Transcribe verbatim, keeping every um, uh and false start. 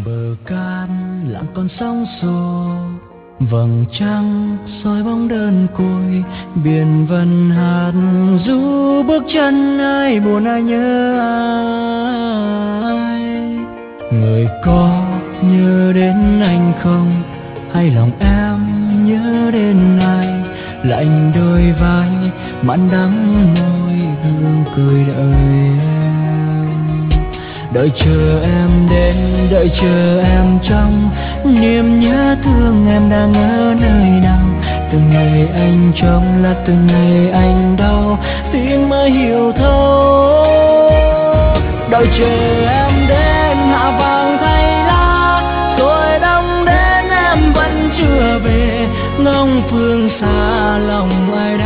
bờ cát lặng con sóng xô, vầng trăng soi bóng đơn côi, biển vần hát ru bước chân ai buồn ai nhớ ai. Người có nhớ đến anh không, hay lòng em nhớ đến ai? Lạnh đôi vai mặn đắng môi hương cười đợi em, đợi chờ em đến, đợi chờ em trong niềm nhớ thương em đang ở nơi nào. Từng ngày anh trông là từng ngày anh đau, tiếng mới hiểu thấu. Đợi chờ em đến hạ vàng thay lá, rồi đông đến em vẫn chưa về. Ngóng phương xa lòng ai